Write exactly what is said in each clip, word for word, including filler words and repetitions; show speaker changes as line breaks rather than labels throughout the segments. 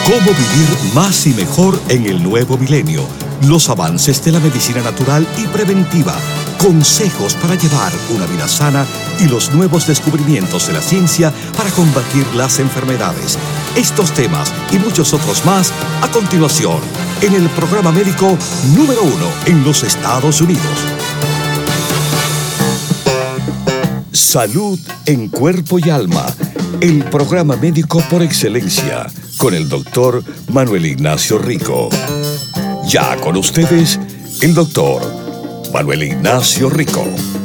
Cómo vivir más y mejor en el nuevo milenio. Los avances de la medicina natural y preventiva. Consejos para llevar una vida sana y los nuevos descubrimientos de la ciencia para combatir las enfermedades. Estos temas y muchos otros más a continuación en el programa médico número uno en los Estados Unidos. Salud en cuerpo y alma. El programa médico por excelencia con el doctor Manuel Ignacio Rico. Ya con ustedes, el doctor Manuel Ignacio Rico.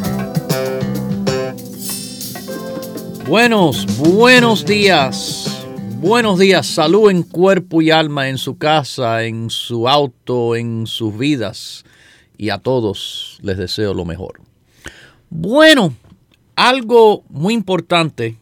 Buenos, buenos días. Buenos días. Salud en cuerpo y alma, en su casa, en su auto, en sus vidas. Y a todos les deseo lo mejor. Bueno, algo muy importante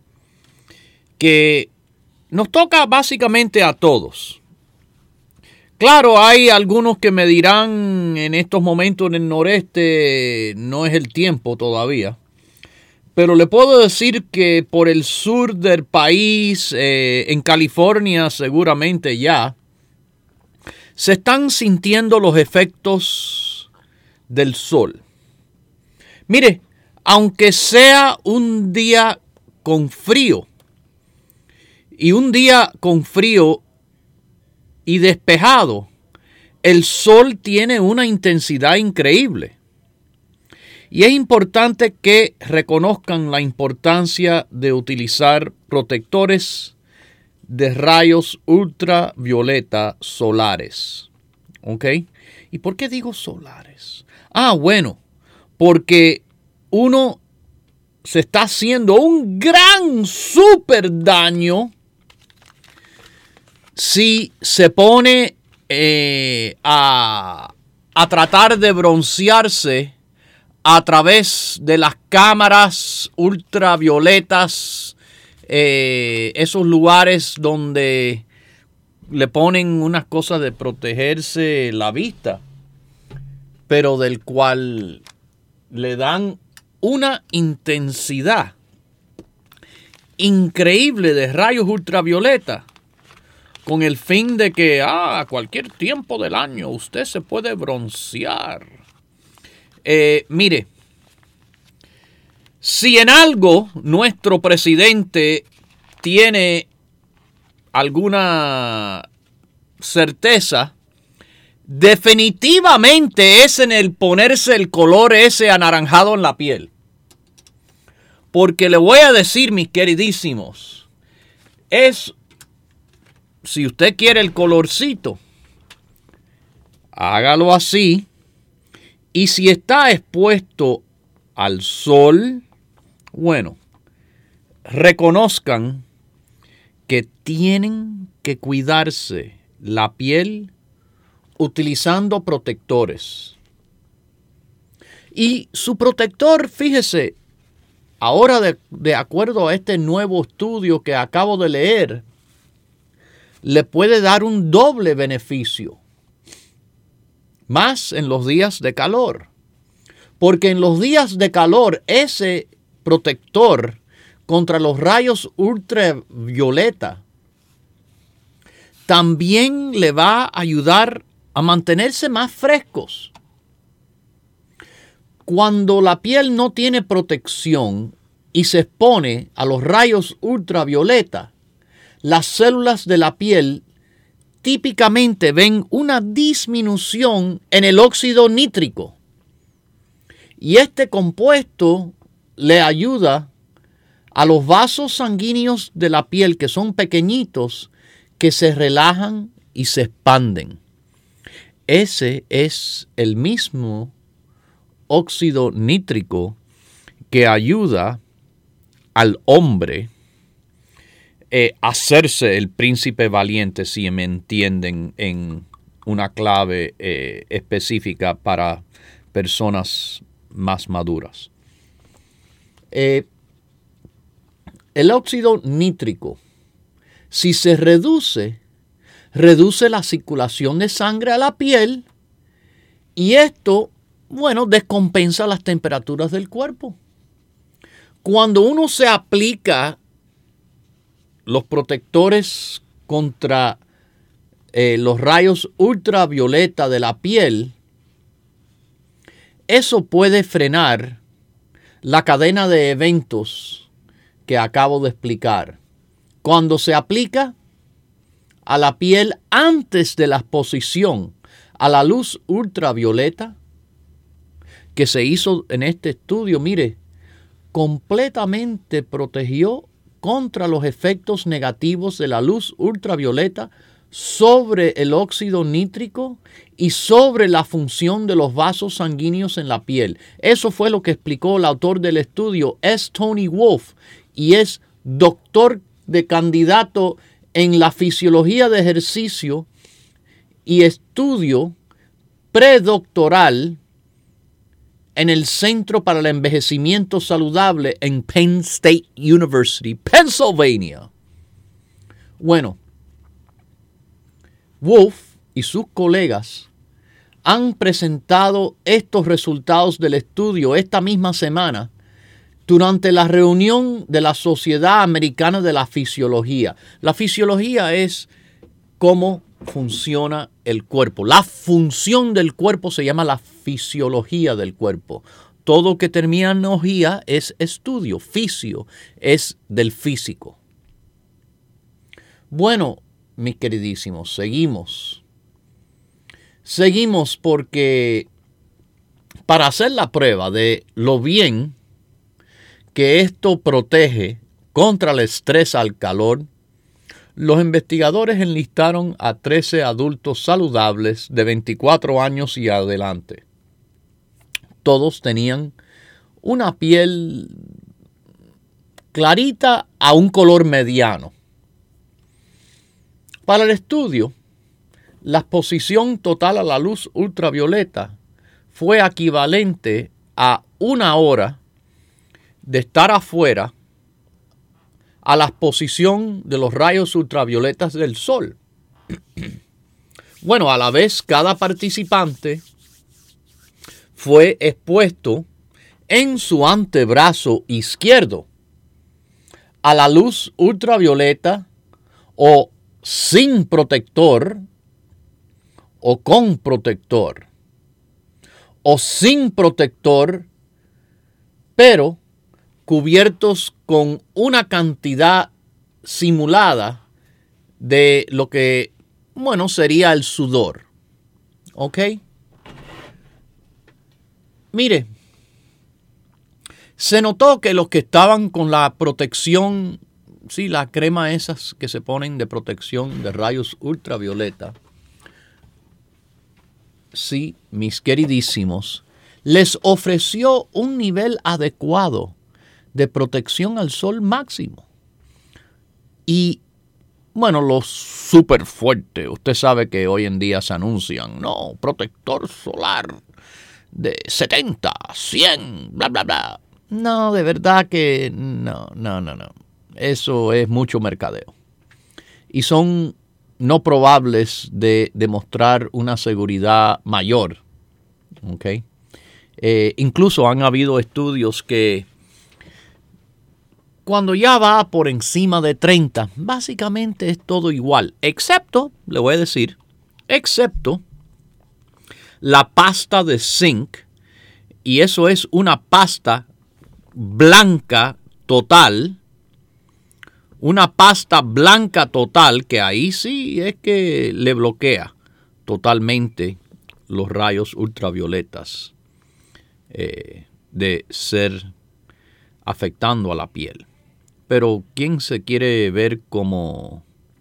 que nos toca básicamente a todos. Claro, hay algunos que me dirán en estos momentos en el noreste no es el tiempo todavía, pero le puedo decir que por el sur del país, eh, en California seguramente ya, se están sintiendo los efectos del sol. Mire, aunque sea un día con frío, y un día con frío y despejado, el sol tiene una intensidad increíble. Y es importante que reconozcan la importancia de utilizar protectores de rayos ultravioleta solares. ¿Ok? ¿Y por qué digo solares? Ah, bueno, porque uno se está haciendo un gran súper daño si se pone eh, a, a tratar de broncearse a través de las cámaras ultravioletas, eh, esos lugares donde le ponen unas cosas de protegerse la vista, pero del cual le dan una intensidad increíble de rayos ultravioleta, con el fin de que ah, a cualquier tiempo del año usted se puede broncear. Eh, mire, si en algo nuestro presidente tiene alguna certeza, definitivamente es en el ponerse el color ese anaranjado en la piel. Porque le voy a decir, mis queridísimos, es... Si usted quiere el colorcito, hágalo así. Y si está expuesto al sol, bueno, reconozcan que tienen que cuidarse la piel utilizando protectores. Y su protector, fíjese, ahora de, de acuerdo a este nuevo estudio que acabo de leer, le puede dar un doble beneficio, más en los días de calor. Porque en los días de calor, ese protector contra los rayos ultravioleta también le va a ayudar a mantenerse más frescos. Cuando la piel no tiene protección y se expone a los rayos ultravioleta, las células de la piel típicamente ven una disminución en el óxido nítrico. Y este compuesto le ayuda a los vasos sanguíneos de la piel, que son pequeñitos, que se relajan y se expanden. Ese es el mismo óxido nítrico que ayuda al hombre Eh, hacerse el príncipe valiente, si me entienden, en una clave eh, específica para personas más maduras. Eh, el óxido nítrico, si se reduce, reduce la circulación de sangre a la piel y esto, bueno, descompensa las temperaturas del cuerpo. Cuando uno se aplica los protectores contra eh, los rayos ultravioleta de la piel, eso puede frenar la cadena de eventos que acabo de explicar. Cuando se aplica a la piel antes de la exposición a la luz ultravioleta que se hizo en este estudio, mire, completamente protegió contra los efectos negativos de la luz ultravioleta sobre el óxido nítrico y sobre la función de los vasos sanguíneos en la piel. Eso fue lo que explicó el autor del estudio, es Tony Wolf, y es doctor de candidato en la fisiología de ejercicio y estudio predoctoral en el Centro para el Envejecimiento Saludable en Penn State University, Pennsylvania. Bueno, Wolf y sus colegas han presentado estos resultados del estudio esta misma semana durante la reunión de la Sociedad Americana de la Fisiología. La fisiología es cómo funciona el cuerpo. La función del cuerpo se llama la fisiología del cuerpo. Todo que termina en ología es estudio. Fisio es del físico. Bueno, mis queridísimos, seguimos. Seguimos porque para hacer la prueba de lo bien que esto protege contra el estrés al calor, los investigadores enlistaron a trece adultos saludables de veinticuatro años y adelante. Todos tenían una piel clarita a un color mediano. Para el estudio, la exposición total a la luz ultravioleta fue equivalente a una hora de estar afuera a la exposición de los rayos ultravioletas del sol. Bueno, a la vez cada participante fue expuesto en su antebrazo izquierdo a la luz ultravioleta o sin protector o con protector o sin protector, pero cubiertos con una cantidad simulada de lo que, bueno, sería el sudor. ¿Ok? Mire, se notó que los que estaban con la protección, sí, la crema esas que se ponen de protección de rayos ultravioleta, sí, mis queridísimos, les ofreció un nivel adecuado de protección al sol máximo. Y, bueno, los súper fuertes, usted sabe que hoy en día se anuncian, no, protector solar de setenta, cien, bla, bla, bla. No, de verdad que no, no, no, no. Eso es mucho mercadeo. Y son no probables de demostrar una seguridad mayor. ¿Ok? Eh, incluso han habido estudios que cuando ya va por encima de treinta, básicamente es todo igual, excepto, le voy a decir, excepto la pasta de zinc, y eso es una pasta blanca total, una pasta blanca total que ahí sí es que le bloquea totalmente los rayos ultravioletas eh, de ser afectando a la piel. Pero ¿quién se quiere ver como,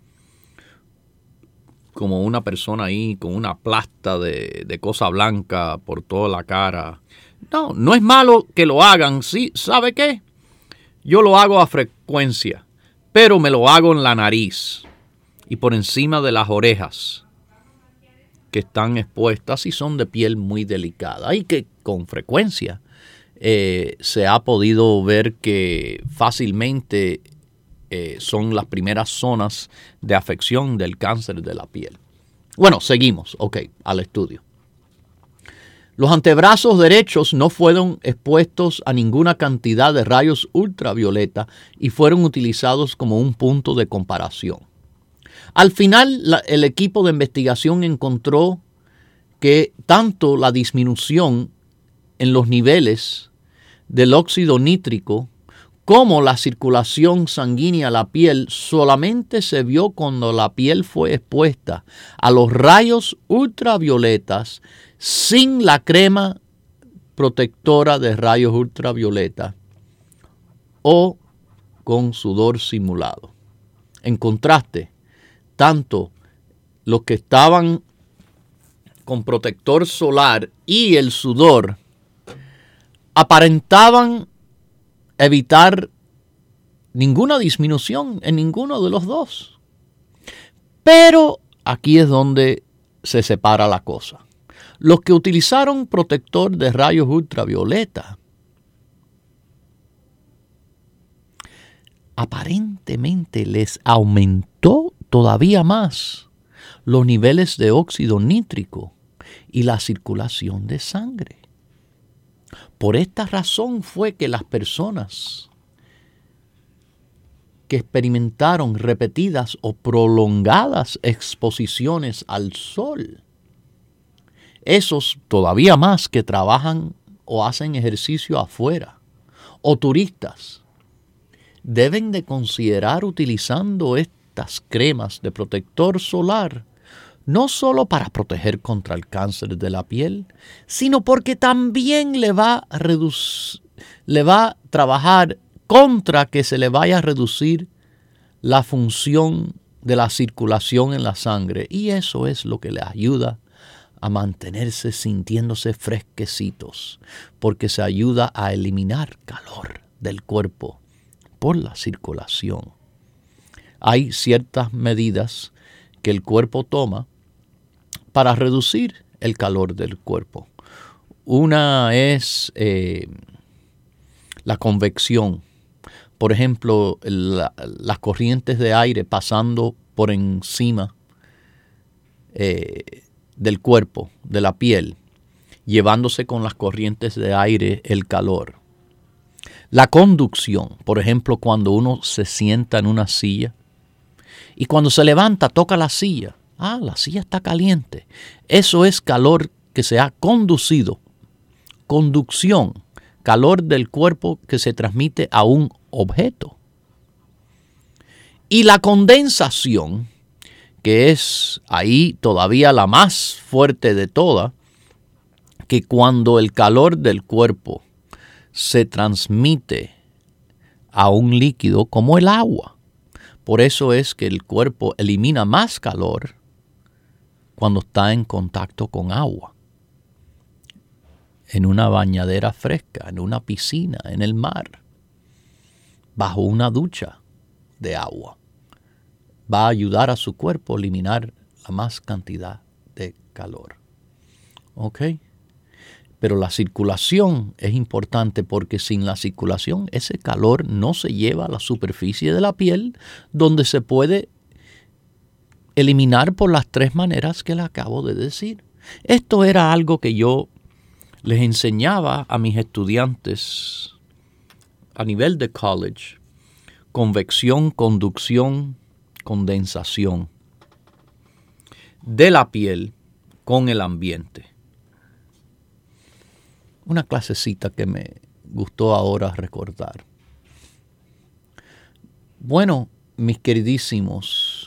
como una persona ahí con una plasta de, de cosa blanca por toda la cara? No, no es malo que lo hagan, sí, ¿sabe qué? Yo lo hago a frecuencia, pero me lo hago en la nariz y por encima de las orejas, que están expuestas y son de piel muy delicada y que con frecuencia Eh, se ha podido ver que fácilmente eh, son las primeras zonas de afección del cáncer de la piel. Bueno, seguimos, ok, al estudio. Los antebrazos derechos no fueron expuestos a ninguna cantidad de rayos ultravioleta y fueron utilizados como un punto de comparación. Al final, la, el equipo de investigación encontró que tanto la disminución en los niveles del óxido nítrico como la circulación sanguínea a la piel solamente se vio cuando la piel fue expuesta a los rayos ultravioletas sin la crema protectora de rayos ultravioleta o con sudor simulado. En contraste, tanto los que estaban con protector solar y el sudor aparentaban evitar ninguna disminución en ninguno de los dos. Pero aquí es donde se separa la cosa. Los que utilizaron protector de rayos ultravioleta aparentemente les aumentó todavía más los niveles de óxido nítrico y la circulación de sangre. Por esta razón fue que las personas que experimentaron repetidas o prolongadas exposiciones al sol, esos todavía más que trabajan o hacen ejercicio afuera, o turistas, deben de considerar utilizando estas cremas de protector solar no solo para proteger contra el cáncer de la piel, sino porque también le va a reducir, le va a trabajar contra que se le vaya a reducir la función de la circulación en la sangre. Y eso es lo que le ayuda a mantenerse sintiéndose fresquecitos, porque se ayuda a eliminar calor del cuerpo por la circulación. Hay ciertas medidas que el cuerpo toma para reducir el calor del cuerpo. Una es eh, la convección. Por ejemplo, la, las corrientes de aire pasando por encima eh, del cuerpo, de la piel, llevándose con las corrientes de aire el calor. La conducción, por ejemplo, cuando uno se sienta en una silla y cuando se levanta toca la silla. Ah, la silla está caliente. Eso es calor que se ha conducido. Conducción, calor del cuerpo que se transmite a un objeto. Y la condensación, que es ahí todavía la más fuerte de todas, que cuando el calor del cuerpo se transmite a un líquido como el agua. Por eso es que el cuerpo elimina más calor cuando está en contacto con agua, en una bañadera fresca, en una piscina, en el mar, bajo una ducha de agua. Va a ayudar a su cuerpo a eliminar la más cantidad de calor. ¿Ok? Pero la circulación es importante porque sin la circulación ese calor no se lleva a la superficie de la piel, donde se puede eliminar por las tres maneras que le acabo de decir. Esto era algo que yo les enseñaba a mis estudiantes a nivel de college. Convección, conducción, condensación de la piel con el ambiente. Una clasecita que me gustó ahora recordar. Bueno, mis queridísimos,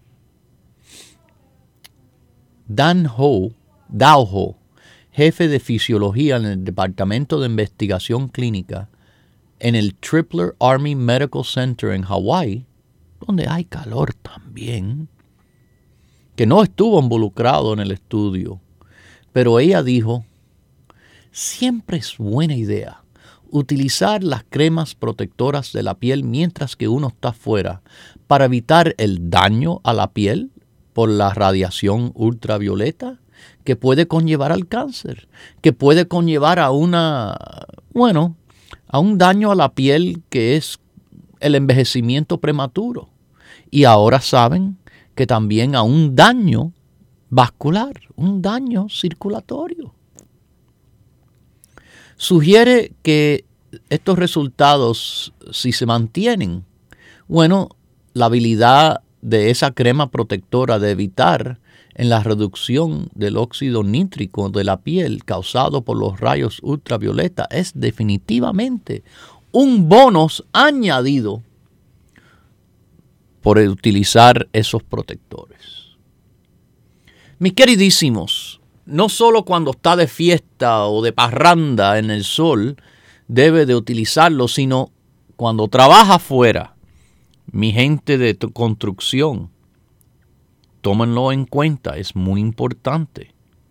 Dan Ho, Dao Ho, jefe de fisiología en el Departamento de Investigación Clínica en el Tripler Army Medical Center en Hawái, donde hay calor también, que no estuvo involucrado en el estudio, pero ella dijo, siempre es buena idea utilizar las cremas protectoras de la piel mientras que uno está afuera para evitar el daño a la piel por la radiación ultravioleta que puede conllevar al cáncer, que puede conllevar a una, bueno, a un daño a la piel que es el envejecimiento prematuro. Y ahora saben que también a un daño vascular, un daño circulatorio. Sugiere que estos resultados, si se mantienen, bueno, la habilidad de esa crema protectora de evitar en la reducción del óxido nítrico de la piel causado por los rayos ultravioleta es definitivamente un bonus añadido por utilizar esos protectores. Mis queridísimos, no solo cuando está de fiesta o de parranda en el sol debe de utilizarlo, sino cuando trabaja afuera. Mi gente de construcción, tómenlo en cuenta, es muy importante.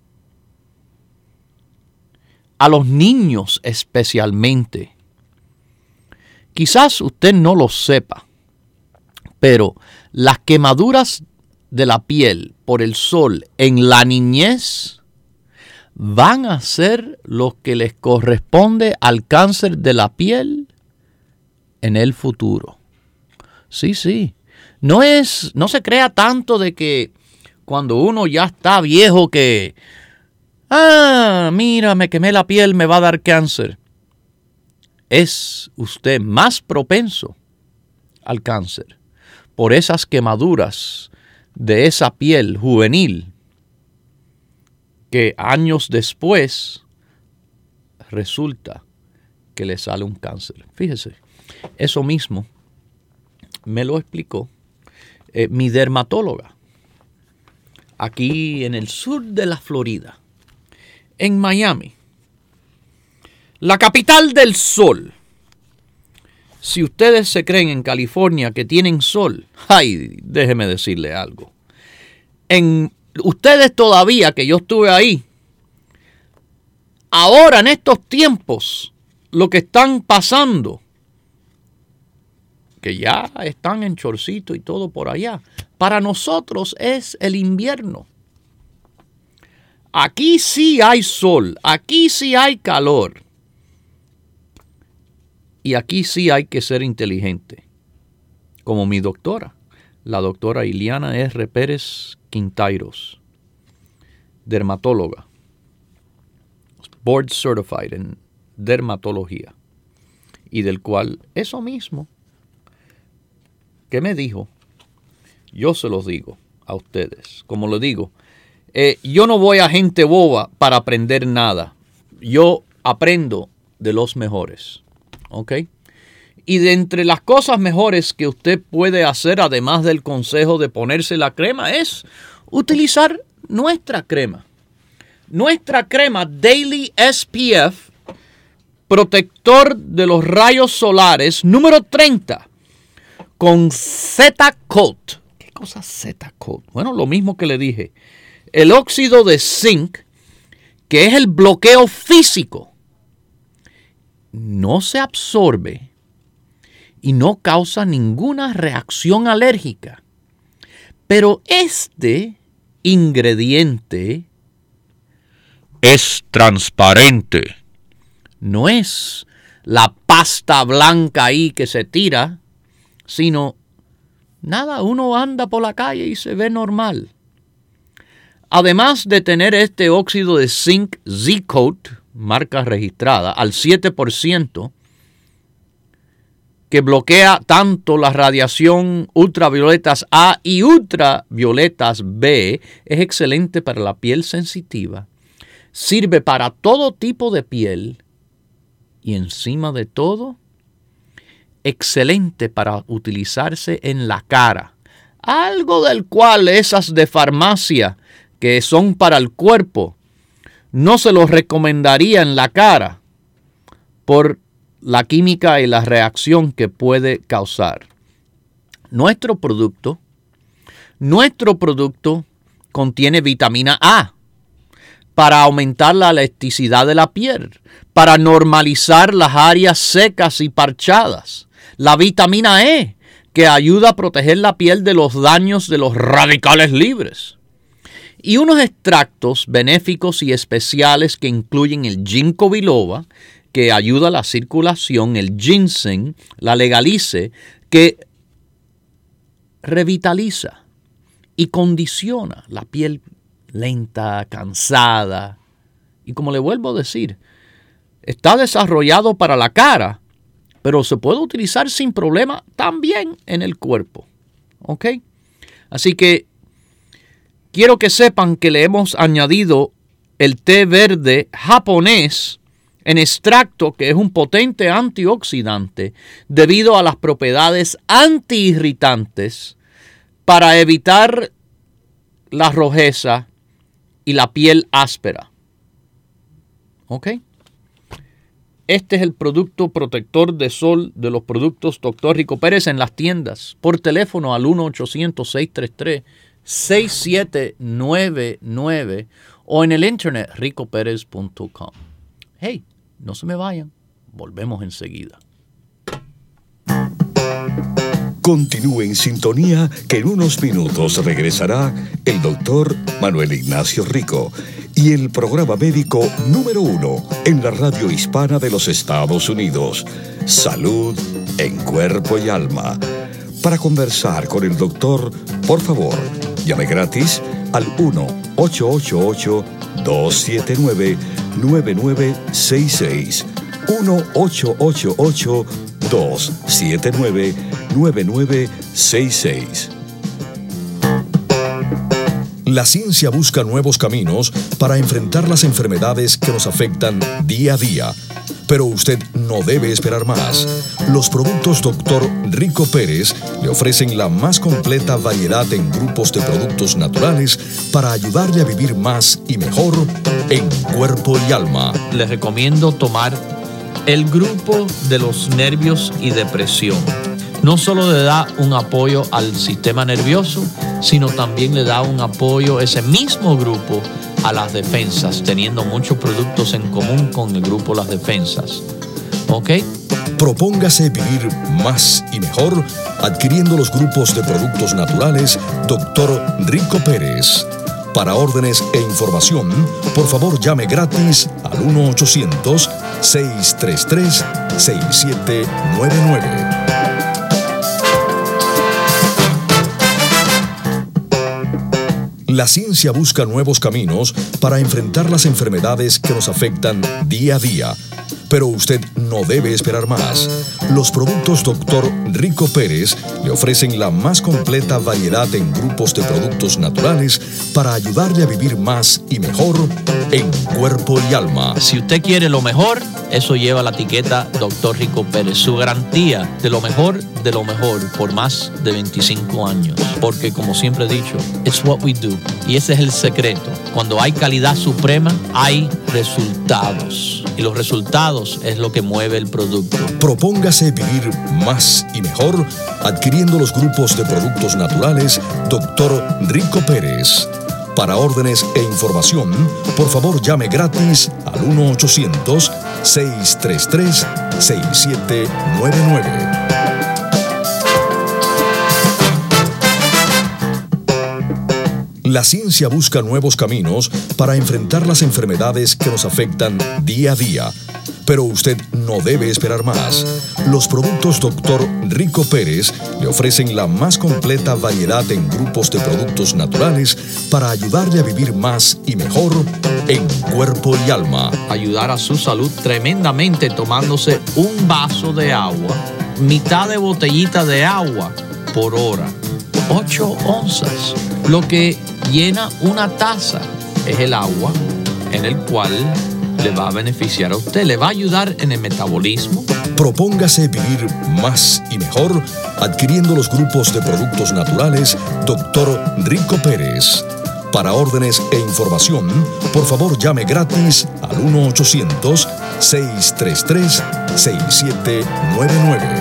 A los niños especialmente. Quizás usted no lo sepa, pero las quemaduras de la piel por el sol en la niñez van a ser lo que les corresponde al cáncer de la piel en el futuro. Sí, sí. No es, no se crea tanto de que cuando uno ya está viejo que, ah, mira, me quemé la piel, me va a dar cáncer. Es usted más propenso al cáncer por esas quemaduras de esa piel juvenil que años después resulta que le sale un cáncer. Fíjese, eso mismo me lo explicó eh, mi dermatóloga aquí en el sur de la Florida, en Miami, la capital del sol. Si ustedes se creen en California que tienen sol, ay, déjeme decirle algo. En ustedes todavía, que yo estuve ahí, ahora en estos tiempos, lo que están pasando, que ya están en chorcito y todo por allá, para nosotros es el invierno. Aquí sí hay sol, aquí sí hay calor. Y aquí sí hay que ser inteligente, como mi doctora, la doctora Iliana R. Pérez Quintairos, dermatóloga, board certified en dermatología, y del cual eso mismo que me dijo, yo se los digo a ustedes. Como lo digo, eh, yo no voy a gente boba para aprender nada, yo aprendo de los mejores. ¿Ok? Y de entre las cosas mejores que usted puede hacer, además del consejo de ponerse la crema, es utilizar nuestra crema. Nuestra crema Daily S P F, protector de los rayos solares, número treinta, con Z-Coat. ¿Qué cosa Z-Coat? Bueno, lo mismo que le dije. El óxido de zinc, que es el bloqueo físico, no se absorbe y no causa ninguna reacción alérgica. Pero este ingrediente es transparente. No es la pasta blanca ahí que se tira, sino nada, uno anda por la calle y se ve normal. Además de tener este óxido de zinc Z-Coat, marca registrada, al siete por ciento, que bloquea tanto la radiación ultravioletas A y ultravioletas B, es excelente para la piel sensitiva, sirve para todo tipo de piel y encima de todo, excelente para utilizarse en la cara, algo del cual esas de farmacia que son para el cuerpo, no se los recomendaría en la cara por la química y la reacción que puede causar. Nuestro producto, nuestro producto contiene vitamina A para aumentar la elasticidad de la piel, para normalizar las áreas secas y parchadas. La vitamina E, que ayuda a proteger la piel de los daños de los radicales libres. Y unos extractos benéficos y especiales que incluyen el ginkgo biloba, que ayuda a la circulación, el ginseng, la legalice, que revitaliza y condiciona la piel lenta, cansada. Y como le vuelvo a decir, está desarrollado para la cara, pero se puede utilizar sin problema también en el cuerpo. ¿Ok? Así que quiero que sepan que le hemos añadido el té verde japonés en extracto, que es un potente antioxidante debido a las propiedades antiirritantes para evitar la rojeza y la piel áspera. ¿Ok? Este es el producto protector de sol de los productos doctor Rico Pérez en las tiendas. Por teléfono al uno ochocientos, seis tres tres, seis siete nueve nueve o en el internet rico pérez punto com. Hey, no se me vayan. Volvemos enseguida.
Continúe en sintonía que en unos minutos regresará el doctor Manuel Ignacio Rico y el programa médico número uno en la radio hispana de los Estados Unidos, Salud en Cuerpo y Alma. Para conversar con el doctor, por favor, llame gratis al uno ocho ocho ocho, dos siete nueve, nueve nueve seis seis. uno ocho ocho ocho, dos siete nueve, nueve nueve seis seis. La ciencia busca nuevos caminos para enfrentar las enfermedades que nos afectan día a día. Pero usted no debe esperar más. Los productos doctor Rico Pérez le ofrecen la más completa variedad en grupos de productos naturales para ayudarle a vivir más y mejor en cuerpo y alma.
Les recomiendo tomar el grupo de los nervios y depresión. No solo le da un apoyo al sistema nervioso, sino también le da un apoyo, ese mismo grupo, a las defensas, teniendo muchos productos en común con el grupo Las Defensas. ¿Ok?
Propóngase vivir más y mejor adquiriendo los grupos de productos naturales doctor Rico Pérez. Para órdenes e información, por favor llame gratis al uno ochocientos, seis tres tres, seis siete nueve nueve. La ciencia busca nuevos caminos para enfrentar las enfermedades que nos afectan día a día. Pero usted no debe esperar más. Los productos doctor Rico Pérez le ofrecen la más completa variedad en grupos de productos naturales para ayudarle a vivir más y mejor en cuerpo y alma.
Si usted quiere lo mejor, eso lleva la etiqueta doctor Rico Pérez, su garantía de lo mejor de lo mejor por más de veinticinco años. Porque como siempre he dicho, it's what we do. Y ese es el secreto. Cuando hay calidad suprema, hay resultados. Y los resultados es lo que mueve el producto.
Propóngase vivir más y mejor adquiriendo los grupos de productos naturales doctor Rico Pérez. Para órdenes e información, por favor llame gratis al uno ochocientos, seis tres tres, seis siete nueve nueve. La ciencia busca nuevos caminos para enfrentar las enfermedades que nos afectan día a día. Pero usted no debe esperar más. Los productos doctor Rico Pérez le ofrecen la más completa variedad en grupos de productos naturales para ayudarle a vivir más y mejor en cuerpo y alma.
Ayudar a su salud tremendamente tomándose un vaso de agua, mitad de botellita de agua por hora, ocho onzas. Lo que llena una taza es el agua en el cual le va a beneficiar a usted, le va a ayudar en el metabolismo.
Propóngase vivir más y mejor adquiriendo los grupos de productos naturales doctor Rico Pérez. Para órdenes e información, por favor llame gratis al uno ochocientos, seis tres tres, seis siete nueve nueve.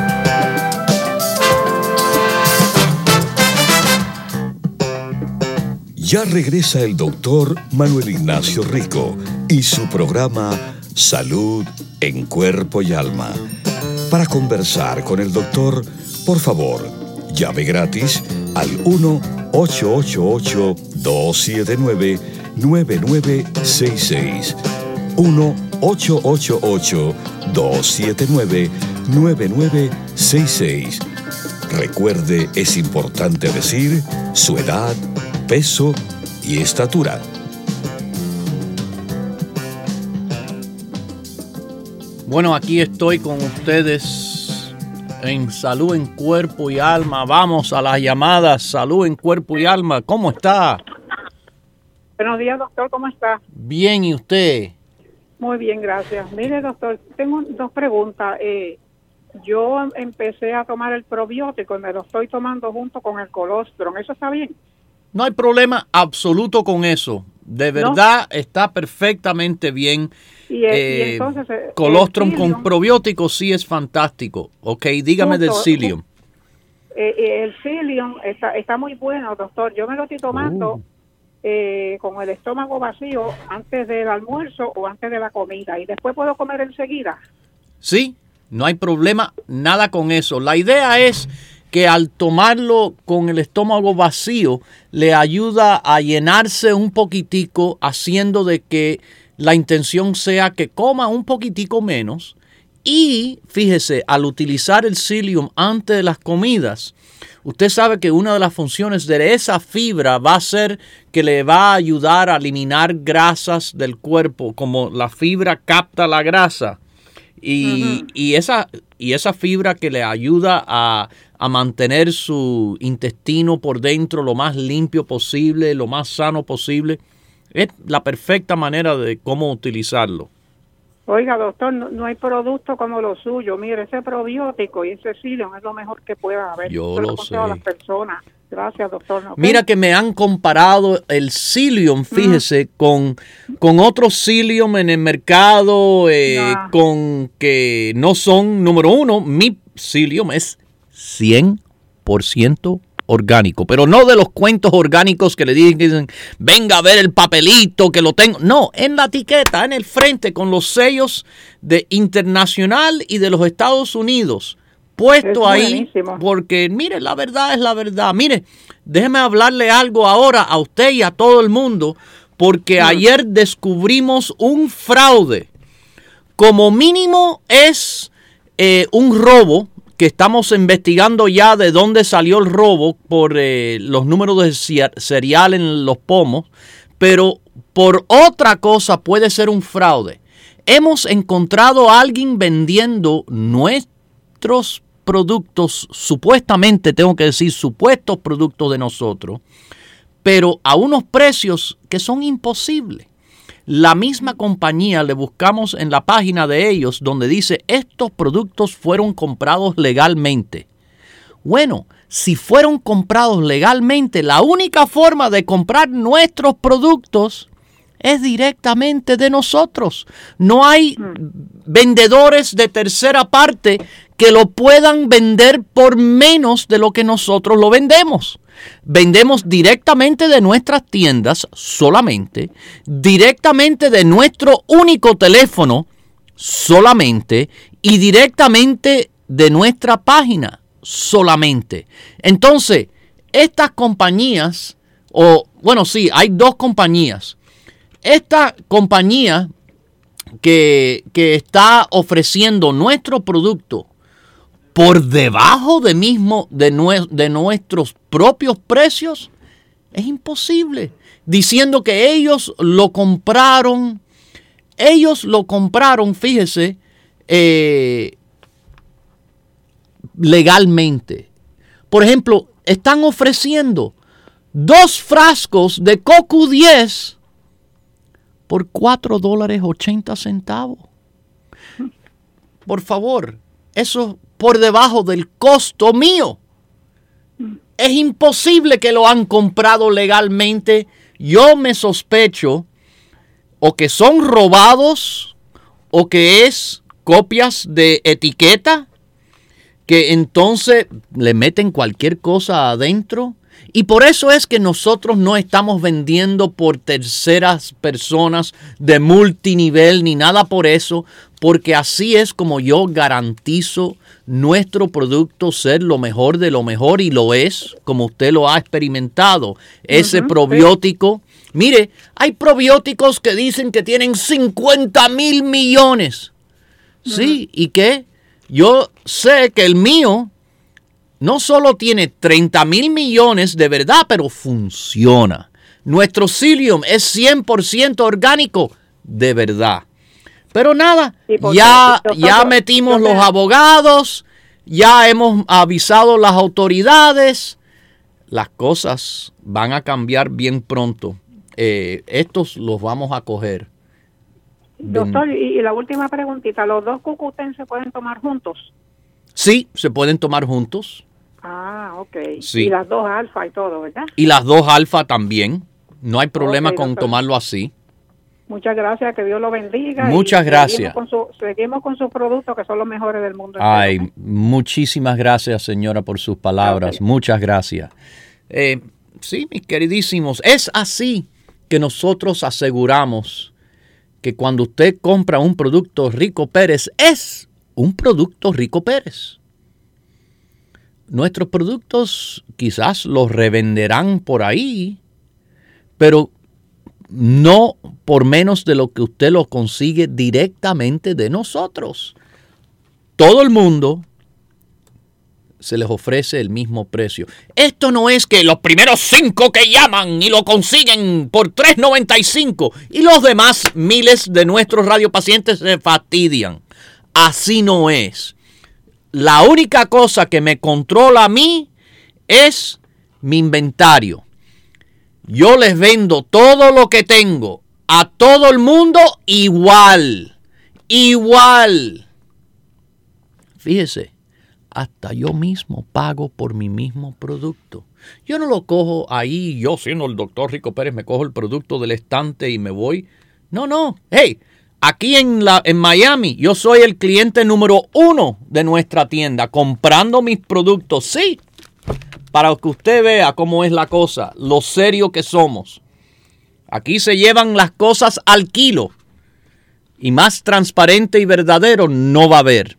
Ya regresa el doctor Manuel Ignacio Rico y su programa Salud en Cuerpo y Alma. Para conversar con el doctor, por favor, llame gratis al uno ocho ocho ocho, dos siete nueve, nueve nueve seis seis. uno ocho ocho ocho, dos siete nueve, nueve nueve seis seis. Recuerde, es importante decir su edad, peso y estatura.
Bueno, aquí estoy con ustedes en Salud en Cuerpo y Alma. Vamos a las llamadas. Salud en Cuerpo y Alma. ¿Cómo está?
Buenos días, doctor. ¿Cómo está?
Bien, ¿y usted?
Muy bien, gracias. Mire, doctor, tengo dos preguntas. Eh, yo empecé a tomar el probiótico y me lo estoy tomando junto con el colostrum. ¿Eso está bien?
No hay problema absoluto con eso. De verdad, ¿no? Está perfectamente bien.
Y, el, eh, y entonces,
colostrum con probiótico sí es fantástico. Ok, dígame justo, del psyllium.
Eh, el psyllium está, está muy bueno, doctor. Yo me lo estoy tomando uh. eh, con el estómago vacío antes del almuerzo o antes de la comida. ¿Y después puedo comer enseguida?
Sí, no hay problema, nada con eso. La idea es que al tomarlo con el estómago vacío le ayuda a llenarse un poquitico, haciendo de que la intención sea que coma un poquitico menos. Y fíjese, al utilizar el psyllium antes de las comidas, usted sabe que una de las funciones de esa fibra va a ser que le va a ayudar a eliminar grasas del cuerpo, como la fibra capta la grasa. Y, uh-huh. y, esa, y esa fibra que le ayuda a, a mantener su intestino por dentro lo más limpio posible, lo más sano posible, es la perfecta manera de cómo utilizarlo.
Oiga, doctor, no, no hay producto como lo suyo. Mire, ese probiótico y ese psyllium es lo mejor que pueda haber.
Yo lo sé.
A las personas. Gracias, doctor. ¿Okay?
Mira que me han comparado el psyllium, fíjese, mm. con, con otros psyllium en el mercado, eh, nah. con que no son, número uno, mi psyllium es cien por ciento orgánico, pero no de los cuentos orgánicos que le dicen, venga a ver el papelito que lo tengo. No, en la etiqueta, en el frente, con los sellos de internacional y de los Estados Unidos, puesto ahí, porque mire, la verdad es la verdad. Mire, déjeme hablarle algo ahora a usted y a todo el mundo, porque mm. ayer descubrimos un fraude. Como mínimo es eh, un robo, que estamos investigando ya de dónde salió el robo por eh, los números de serial en los pomos, pero por otra cosa puede ser un fraude. Hemos encontrado a alguien vendiendo nuestros productos, supuestamente, tengo que decir, supuestos productos de nosotros, pero a unos precios que son imposibles. La misma compañía le buscamos en la página de ellos donde dice estos productos fueron comprados legalmente. Bueno, si fueron comprados legalmente, la única forma de comprar nuestros productos es directamente de nosotros. No hay vendedores de tercera parte que lo puedan vender por menos de lo que nosotros lo vendemos. Vendemos directamente de nuestras tiendas solamente, directamente de nuestro único teléfono solamente y directamente de nuestra página solamente. Entonces, estas compañías, o bueno, sí, hay dos compañías. Esta compañía que, que está ofreciendo nuestro producto por debajo de mismo de, nue- de nuestros propios precios, es imposible. Diciendo que ellos lo compraron, ellos lo compraron, fíjese, eh, legalmente. Por ejemplo, están ofreciendo dos frascos de Cocu diez por cuatro dólares ochenta centavos. Por favor, eso por debajo del costo mío. Es imposible que lo han comprado legalmente. Yo me sospecho o que son robados o que es copias de etiqueta que entonces le meten cualquier cosa adentro. Y por eso es que nosotros no estamos vendiendo por terceras personas de multinivel ni nada por eso, porque así es como yo garantizo nuestro producto ser lo mejor de lo mejor, y lo es, como usted lo ha experimentado. Ese uh-huh, probiótico, sí. Mire, hay probióticos que dicen que tienen cincuenta mil millones. Uh-huh. Sí, ¿y qué? Yo sé que el mío no solo tiene treinta mil millones de verdad, pero funciona. Nuestro psyllium es cien por ciento orgánico de verdad. Pero nada, sí, ya, ya metimos los abogados, ya hemos avisado las autoridades. Las cosas van a cambiar bien pronto. Eh, estos los vamos a coger.
Doctor, y, y la última preguntita, ¿los dos cucutén se pueden tomar juntos?
Sí, se pueden tomar juntos.
Ah, ok.
Sí.
Y las dos alfa y todo, ¿verdad?
Y las dos alfa también. No hay problema
Ok,
con
doctor.
tomarlo así.
Muchas gracias, que Dios lo bendiga.
Muchas
y
gracias.
Seguimos con, su, seguimos con sus productos, que son los mejores del mundo.
Ay,
entero, ¿eh?
muchísimas gracias, señora, por sus palabras.
Ok.
Muchas gracias. Eh, sí, mis queridísimos, es así que nosotros aseguramos que cuando usted compra un producto Rico Pérez, es un producto Rico Pérez. Nuestros productos quizás los revenderán por ahí, pero no por menos de lo que usted lo consigue directamente de nosotros. Todo el mundo se les ofrece el mismo precio. Esto no es que los primeros cinco que llaman y lo consiguen por tres noventa y cinco y los demás miles de nuestros radiopacientes se fastidian. Así no es. La única cosa que me controla a mí es mi inventario. Yo les vendo todo lo que tengo a todo el mundo igual. Igual. Fíjese, hasta yo mismo pago por mi mismo producto. Yo no lo cojo ahí, yo siendo el doctor Rico Pérez, me cojo el producto del estante y me voy. No, no. Hey, aquí en, la, en Miami, yo soy el cliente número uno de nuestra tienda, comprando mis productos. Sí, para que usted vea cómo es la cosa, lo serio que somos. Aquí se llevan las cosas al kilo. Y más transparente y verdadero no va a haber.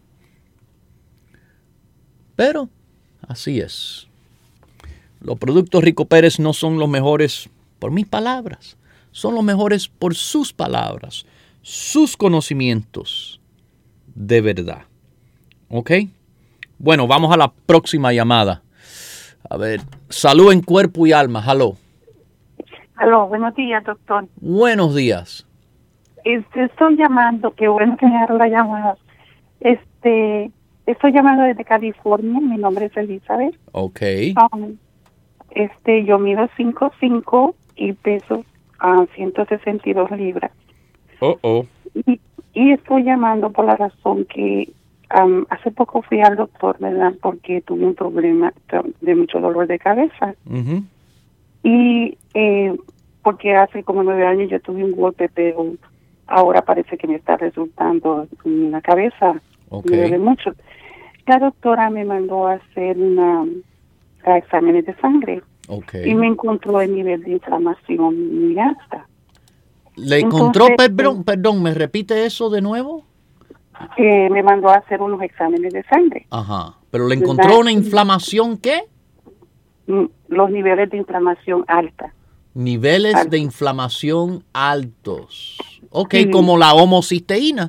Pero así es. Los productos Rico Pérez no son los mejores por mis palabras. Son los mejores por sus palabras, sus conocimientos de verdad. ¿Ok? Bueno, vamos a la próxima llamada. A ver, salud en cuerpo y alma. Aló.
Aló, buenos días, doctor.
Buenos días.
Este, estoy llamando, qué bueno que me haga la llamada. Este, estoy llamando desde California, mi nombre es Elizabeth.
Ok.
Um, este, yo mido cinco cinco y peso a ciento sesenta y dos libras.
Oh, oh.
Y, y estoy llamando por la razón que um, hace poco fui al doctor, ¿verdad? Porque tuve un problema de mucho dolor de cabeza.
Uh-huh.
Y eh, porque hace como nueve años yo tuve un golpe, pero ahora parece que me está resultando en la cabeza.
Ok.
Me duele mucho. La doctora me mandó a hacer una a exámenes de sangre.
Okay.
Y me encontró el nivel de inflamación muy alta.
¿Le encontró, perdón, perdón, me repite eso de nuevo?
Eh, me mandó a hacer unos exámenes de sangre.
Ajá, pero ¿le encontró una inflamación qué?
Los niveles de inflamación alta.
Niveles
Alto.
de inflamación altos. Ok,
Sí.
como la homocisteína.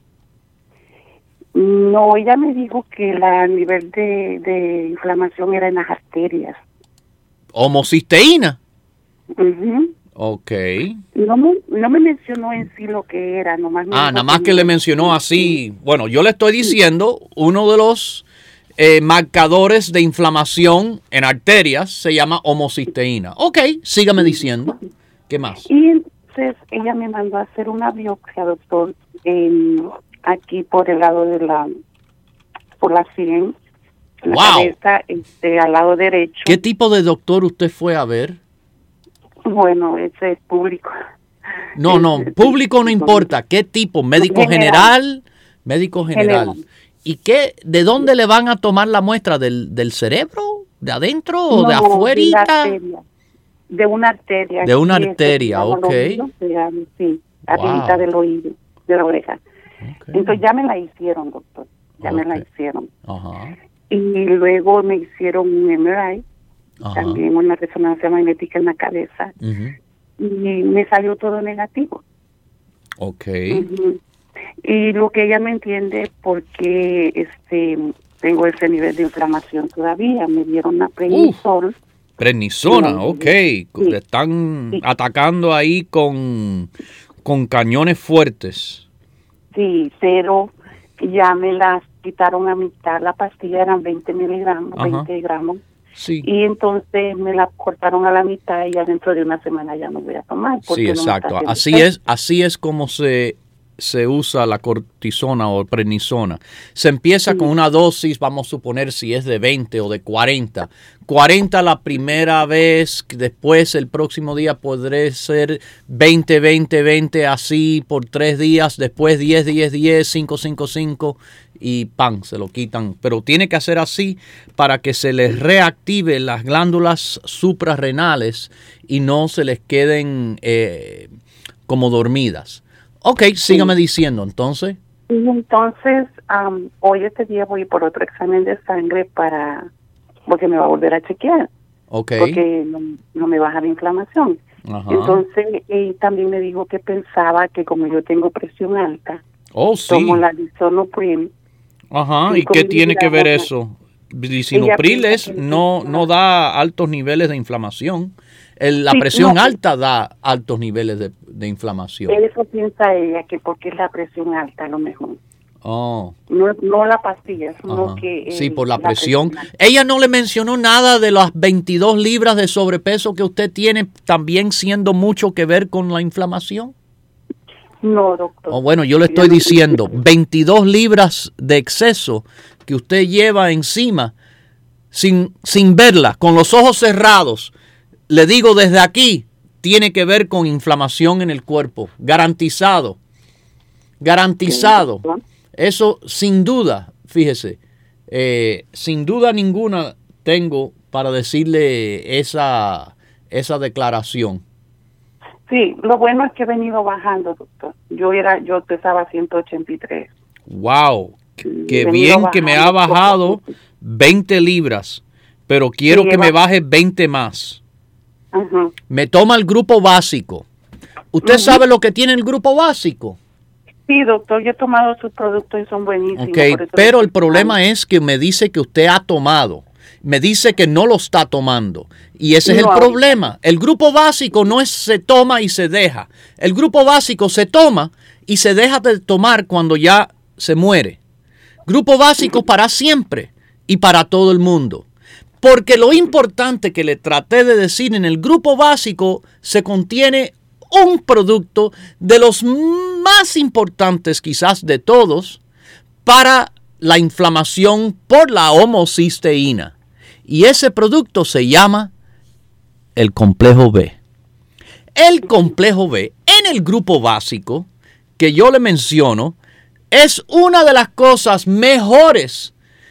No, ella me dijo que la- el nivel de, de inflamación era en las arterias.
¿Homocisteína?
Ujú.
Ok.
No me, no me mencionó en sí lo que era, nomás me
Ah,
dijo
nada más que le mencionó así. Bueno, yo le estoy diciendo, uno de los eh, marcadores de inflamación en arterias se llama homocisteína. Ok, sígame diciendo. ¿Qué más?
Y entonces ella me mandó a hacer una biopsia, doctor, en, aquí por el lado de la, por la sien, en la
Wow.
cabeza, este, al lado derecho.
¿Qué tipo de doctor usted fue a ver?
Bueno, ese es público.
No, no,
Este,
público no importa. ¿Qué tipo? ¿Médico general?
General.
Médico general.
General.
¿Y qué? ¿De dónde le van a tomar la muestra? ¿Del, del cerebro? ¿De adentro o de
No,
afuerita?
De, la arteria, de una arteria.
De una
Aquí, este,
arteria,
al
ok.
oído, de- sí,
Wow.
arribita del oído, de la oreja.
Ok.
Entonces ya me la hicieron, doctor. Ya me la
Ok.
hicieron.
Ajá,
Y luego me hicieron un M R I,
ajá.
también una resonancia magnética en la cabeza.
Ujú.
Y me salió todo negativo.
Ok.
Ujú. Y lo que ella me entiende, porque este tengo ese nivel de inflamación todavía, me dieron una prednisol.
Prednisona,
Sí.
ok. Le están
Sí.
atacando ahí con, con cañones fuertes.
Sí, pero ya me las quitaron a mitad. La pastilla eran veinte miligramos,
Ajá.
veinte gramos.
Sí.
Y entonces me la cortaron a la mitad y ya dentro de una semana ya no voy a tomar.
Sí,
no
exacto. Así es, así es como se, se usa la cortisona o prednisona. Se empieza sí. con una dosis, vamos a suponer si es de veinte o de cuarenta. cuarenta la primera vez, después el próximo día podré ser veinte, veinte, veinte, así por tres días, después diez, diez, diez, cinco, cinco, cinco y ¡pam! Se lo quitan. Pero tiene que hacer así para que se les reactive las glándulas suprarrenales y no se les queden eh, como dormidas. Ok, sígame sí. diciendo entonces.
Y entonces, um, hoy este día voy por otro examen de sangre para, porque me va a volver a chequear.
Ok.
Porque no, no me baja la inflamación. Ajá. Entonces, eh, también me dijo que pensaba que como yo tengo presión alta,
oh, sí.
tomo la Lisinopril.
Ajá, ¿y qué tiene que ver eso? Lisinopril es, no, no da altos niveles de inflamación. El, la sí, presión no, alta da altos niveles de, de inflamación.
Eso piensa ella, que porque es la presión alta a lo mejor.
Oh.
No, no la pastilla, sino que...
Sí, por la, la presión. presión ella no le mencionó nada de las veintidós libras de sobrepeso que usted tiene, también siendo mucho que ver con la inflamación.
No, doctor.
Oh, bueno, yo le estoy diciendo, veintidós libras de exceso que usted lleva encima sin, sin verla, con los ojos cerrados. Le digo desde aquí, tiene que ver con inflamación en el cuerpo. Garantizado. Garantizado. Eso sin duda, fíjese, eh, sin duda ninguna tengo para decirle esa, esa declaración.
Sí, lo bueno es que he venido bajando, doctor. Yo era, yo pesaba ciento ochenta y tres.
Wow, qué bien que me ha bajado veinte libras, pero quiero sí, que me baje veinte más.
Uh-huh.
Me toma el grupo básico. ¿Usted uh-huh. sabe lo que tiene el grupo básico?
Sí, doctor, yo he tomado sus productos y son buenísimos.
Okay, pero el problema es que me dice que usted ha tomado. Me dice que no lo está tomando. Y ese no, es el problema. El grupo básico no es se toma y se deja. El grupo básico se toma y se deja de tomar cuando ya se muere. Grupo básico para siempre y para todo el mundo. Porque lo importante que le traté de decir, en el grupo básico se contiene un producto de los más importantes quizás de todos para la inflamación por la homocisteína. Y ese producto se llama el complejo B. El complejo B en el grupo básico que yo le menciono es una de las cosas mejores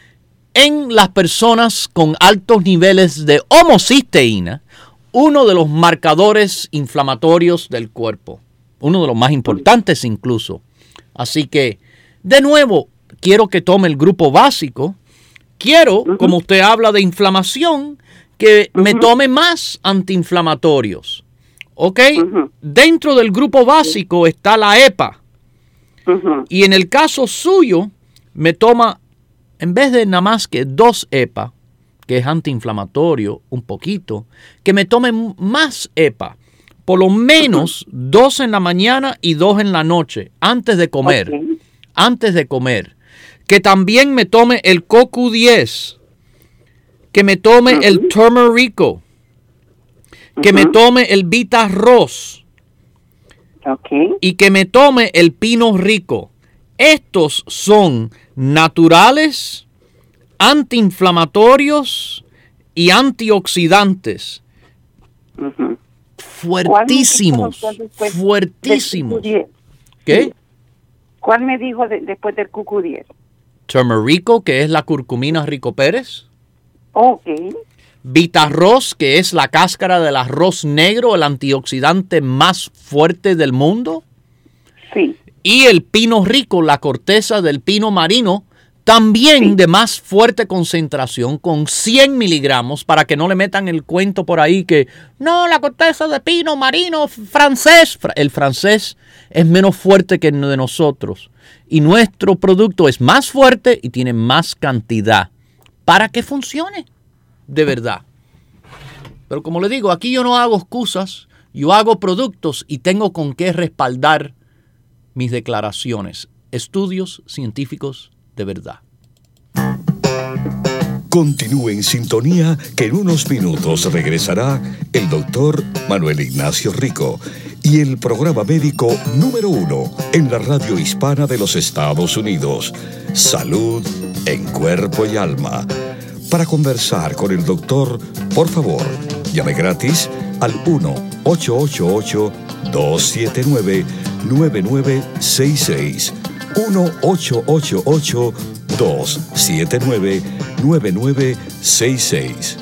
en las personas con altos niveles de homocisteína, uno de los marcadores inflamatorios del cuerpo, uno de los más importantes incluso. Así que, de nuevo, quiero que tome el grupo básico. Quiero, uh-huh. como usted habla de inflamación, que uh-huh. me tome más antiinflamatorios. ¿Ok? Uh-huh. Dentro del grupo básico está la E P A. Uh-huh. Y en el caso suyo, me toma, en vez de nada más que dos E P A, que es antiinflamatorio, un poquito, que me tome más E P A. Por lo menos uh-huh. dos en la mañana y dos en la noche, antes de comer. Okay. Antes de comer. Que también me tome el C O Q diez, que me tome uh-huh. el turmerico, que uh-huh. me tome el Vita-Rose,
okay.
y que me tome el pino rico. Estos son naturales, antiinflamatorios y antioxidantes.
Uh-huh.
Fuertísimos, fuertísimos. ¿Qué?
¿Cuál me dijo de, después del C O Q diez?
Turmerico, que es la curcumina Rico Pérez.
Ok.
Vita-Rose, que es la cáscara del arroz negro, el antioxidante más fuerte del mundo.
Sí.
Y el pino rico, la corteza del pino marino, también sí. de más fuerte concentración, con cien miligramos, para que no le metan el cuento por ahí que, no, la corteza de pino marino francés. El francés es menos fuerte que el de nosotros. Y nuestro producto es más fuerte y tiene más cantidad para que funcione de verdad. Pero como le digo, aquí yo no hago excusas, yo hago productos y tengo con qué respaldar mis declaraciones. Estudios científicos de verdad.
Continúe en sintonía que en unos minutos regresará el doctor Manuel Ignacio Rico y el programa médico número uno en la radio hispana de los Estados Unidos, Salud en Cuerpo y Alma. Para conversar con el doctor, por favor, llame gratis al uno ocho ocho ocho, dos siete nueve, nueve nueve seis seis. uno ocho ocho ocho, dos siete nueve, nueve nueve seis seis.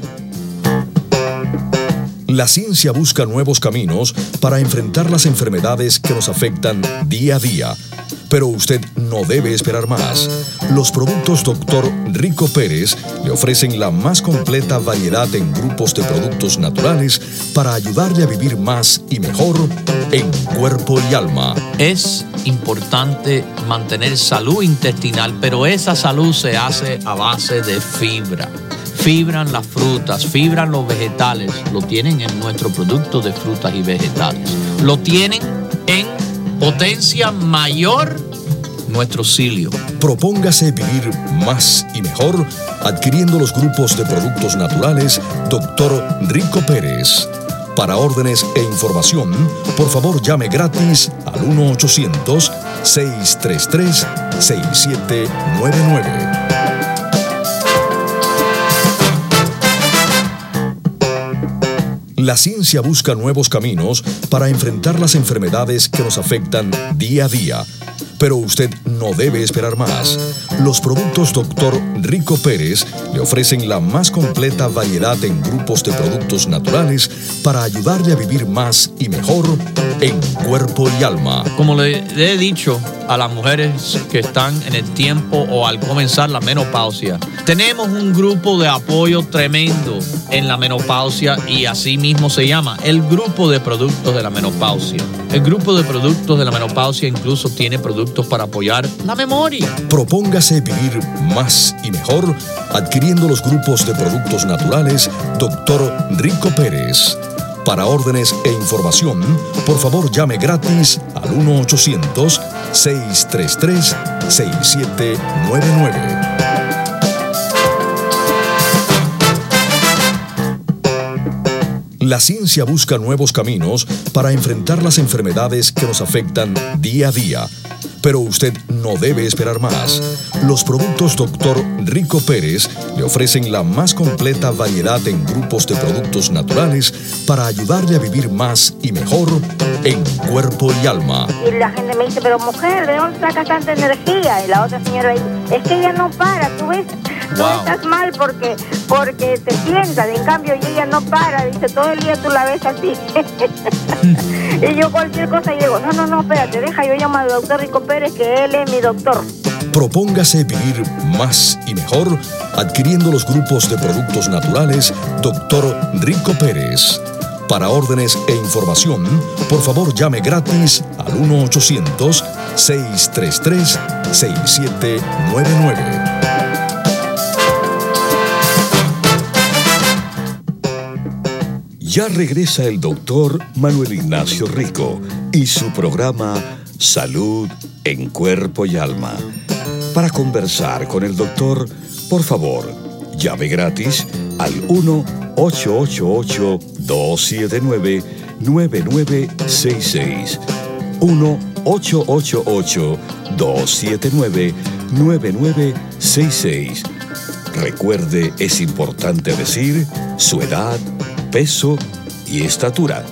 La ciencia busca nuevos caminos para enfrentar las enfermedades que nos afectan día a día. Pero usted no debe esperar más. Los productos doctor Rico Pérez le ofrecen la más completa variedad en grupos de productos naturales para ayudarle a vivir más y mejor en cuerpo y alma.
Es importante mantener salud intestinal, pero esa salud se hace a base de fibra. Fibran las frutas, fibran los vegetales, lo tienen en nuestro producto de frutas y vegetales. Lo tienen en potencia mayor nuestro cilio.
Propóngase vivir más y mejor adquiriendo los grupos de productos naturales doctor Rico Pérez. Para órdenes e información, por favor llame gratis al uno ochocientos, seis tres tres, seis siete nueve nueve. La ciencia busca nuevos caminos para enfrentar las enfermedades que nos afectan día a día. Pero usted no debe esperar más. Los productos doctor Rico Pérez le ofrecen la más completa variedad en grupos de productos naturales para ayudarle a vivir más y mejor en cuerpo y alma.
Como le he dicho a las mujeres que están en el tiempo o al comenzar la menopausia, tenemos un grupo de apoyo tremendo en la menopausia y así mismo se llama el grupo de productos de la menopausia. El grupo de productos de la menopausia incluso tiene productos para apoyar la memoria.
Propóngase vivir más y mejor adquiriendo los grupos de productos naturales doctor Rico Pérez. Para órdenes e información, por favor llame gratis al uno ochocientos, seis tres tres, seis siete nueve nueve. La ciencia busca nuevos caminos para enfrentar las enfermedades que nos afectan día a día. Pero usted no debe esperar más. Los productos doctor Rico Pérez le ofrecen la más completa variedad en grupos de productos naturales para ayudarle a vivir más y mejor en cuerpo y alma.
Y la gente me dice, pero mujer, ¿de dónde sacas tanta energía? Y la otra señora dice, es que ella no para, tú ves, tú wow. estás mal porque, porque te sientas, en cambio y ella no para, dice, todo el día tú la ves así. Y yo cualquier cosa y digo, no, no, no, espérate, deja, yo llamo al doctor Rico Pérez, que él es mi doctor.
Propóngase vivir más y mejor adquiriendo los grupos de productos naturales doctor Rico Pérez. Para órdenes e información, por favor llame gratis al uno ochocientos, seis tres tres, seis siete nueve nueve. Ya regresa el doctor Manuel Ignacio Rico y su programa Salud en Cuerpo y Alma. Para conversar con el doctor, por favor, llame gratis al uno ocho ocho ocho, dos siete nueve, nueve nueve seis seis. uno ocho ocho ocho, dos siete nueve, nueve nueve seis seis. Recuerde, es importante decir su edad, peso y estatura.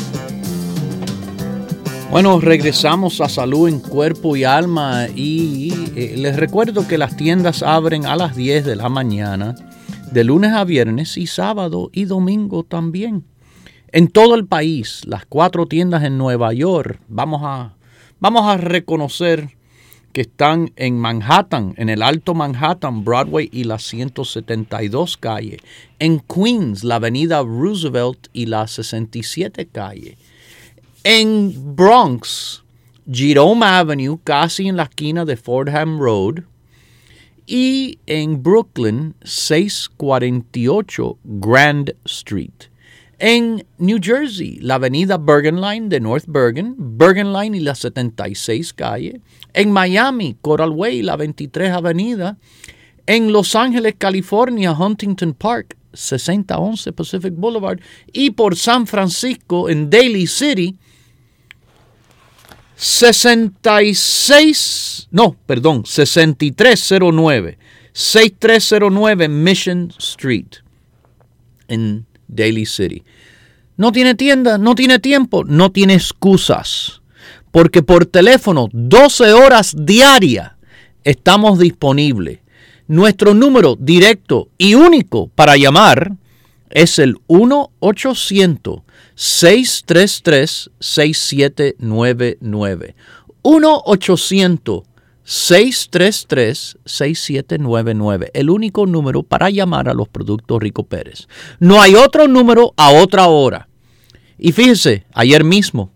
Bueno, regresamos a Salud en Cuerpo y Alma y eh, les recuerdo que las tiendas abren a las diez de la mañana, de lunes a viernes y sábado y domingo también. En todo el país, las cuatro tiendas en Nueva York, vamos a, vamos a reconocer que están en Manhattan, en el Alto Manhattan, Broadway y la ciento setenta y dos calle. En Queens, la avenida Roosevelt y la sesenta y siete calle. En Bronx, Jerome Avenue, casi en la esquina de Fordham Road. Y en Brooklyn, seiscientos cuarenta y ocho Grand Street. En New Jersey, la avenida Bergen Line de North Bergen, Bergen Line y la setenta y seis calle. En Miami, Coral Way, la veintitrés avenida. en Los Ángeles, California, Huntington Park, sesenta once Pacific Boulevard, y por San Francisco, en Daly City, sesenta y seis, no, perdón, sesenta y tres cero nueve, sesenta y tres cero nueve Mission Street, en Daly City. No tiene tienda, no tiene tiempo, no tiene excusas, porque por teléfono, doce horas diarias, estamos disponibles. Nuestro número directo y único para llamar es el uno ochocientos, seis tres tres, seis siete nueve nueve. uno ochocientos, seis tres tres, seis siete nueve nueve. El único número para llamar a los productos Rico Pérez. No hay otro número a otra hora. Y fíjese, ayer mismo,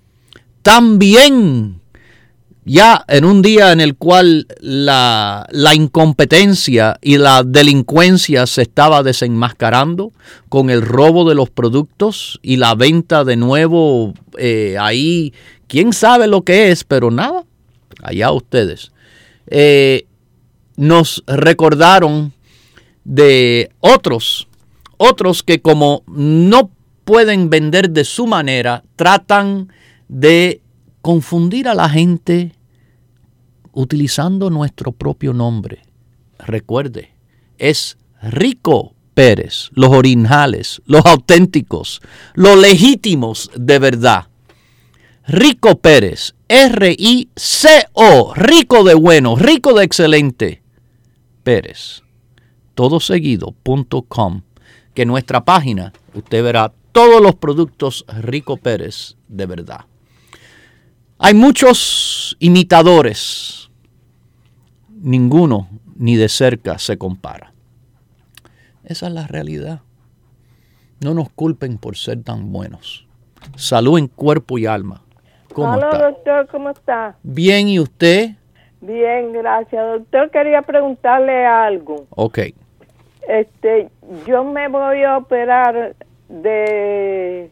también ya en un día en el cual la, la incompetencia y la delincuencia se estaba desenmascarando con el robo de los productos y la venta de nuevo eh, ahí, quién sabe lo que es, pero nada, allá ustedes. Eh, nos recordaron de otros, otros que como no pueden vender de su manera, tratan de confundir a la gente utilizando nuestro propio nombre. Recuerde, es Rico Pérez, los originales, los auténticos, los legítimos de verdad. Rico Pérez, R I C O, rico de bueno, rico de excelente, Pérez, todo seguido, punto com, que en nuestra página usted verá todos los productos Rico Pérez de verdad. Hay muchos imitadores, ninguno ni de cerca se compara. Esa es la realidad. No nos culpen por ser tan buenos. Salud en cuerpo y alma. ¿Cómo
Hola,
está?
doctor, ¿cómo está?
Bien, ¿y usted?
Bien, gracias. Doctor, quería preguntarle algo.
Ok.
Este, yo me voy a operar de...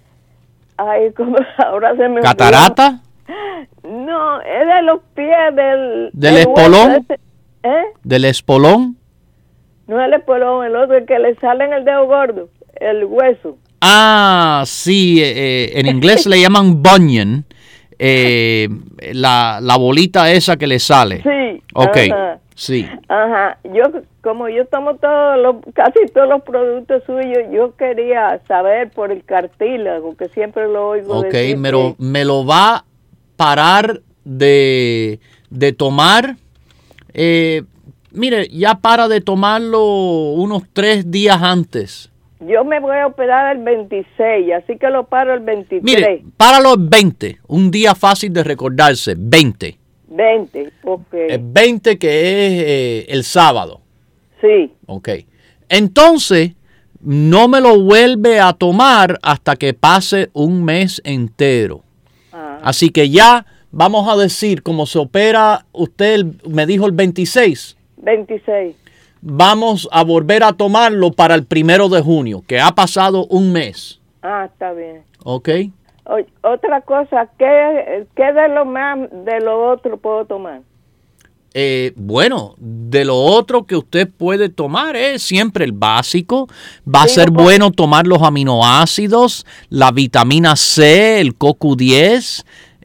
Ay, ¿cómo? Ahora se me...
¿Catarata?
No, es de los pies del...
¿Del
el
espolón?
hueso ese. ¿Eh?
¿Del espolón?
No el espolón, el otro, el que le sale en el dedo gordo, el hueso.
Ah, sí, eh, en inglés le llaman bunion, eh, la, la bolita esa que le sale.
Sí.
Ok,
Ajá.
sí.
Ajá, yo como yo tomo todos los, casi todos los productos suyos, yo quería saber por el cartílago, que siempre lo oigo
Ok,
decir
me lo,
que-
me lo va a parar de, de tomar. Eh, mire, ya para de tomarlo unos tres días antes.
Yo me voy a operar el veintiséis, así que lo paro el veintitrés.
Mire, páralo el veinte, un día fácil de recordarse, veinte.
veinte, ok.
El veinte que es eh, el sábado.
Sí.
Ok. Entonces, no me lo vuelve a tomar hasta que pase un mes entero.
Ah.
Así que ya vamos a decir, como se opera, usted el- me dijo el veintiséis,
veintiséis.
vamos a volver a tomarlo para el primero de junio, que ha pasado un mes.
Ah, está bien.
¿Ok?
O- otra cosa, ¿qué, qué de lo más de lo otro puedo tomar?
Eh, bueno, de lo otro que usted puede tomar es siempre el básico. Va a
Sí,
ser
no puedo-
bueno tomar los aminoácidos, la vitamina C, el C O Q diez,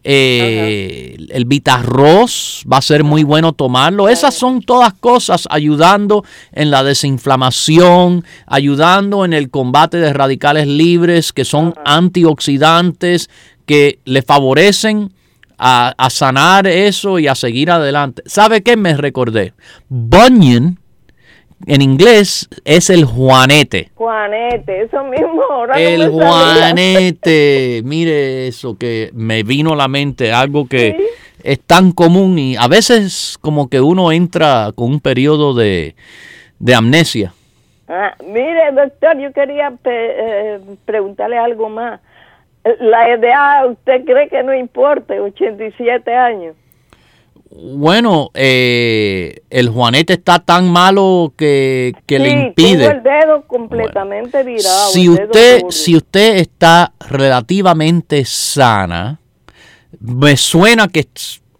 eh, el Vitarroz. Va a ser muy bueno tomarlo. Esas son todas cosas ayudando en la desinflamación, ayudando en el combate de radicales libres, que son antioxidantes que le favorecen A, a sanar eso y a seguir adelante. ¿Sabe qué me recordé? Bunion, en inglés, es el juanete.
Juanete, eso mismo. Ahora no
El
me salía.
juanete. Mire eso que me vino a la mente, algo que
Sí.
es tan común y a veces como que uno entra con un periodo de, de amnesia.
Ah, mire, doctor, yo quería pe- eh, preguntarle algo más. La edad, ¿usted cree que no importa? ochenta y siete años.
Bueno, eh, el juanete está tan malo que, que le
Sí,
impide.
tengo el dedo completamente virado.
Si
el dedo
usted,
gordo.
si usted está relativamente sana, me suena que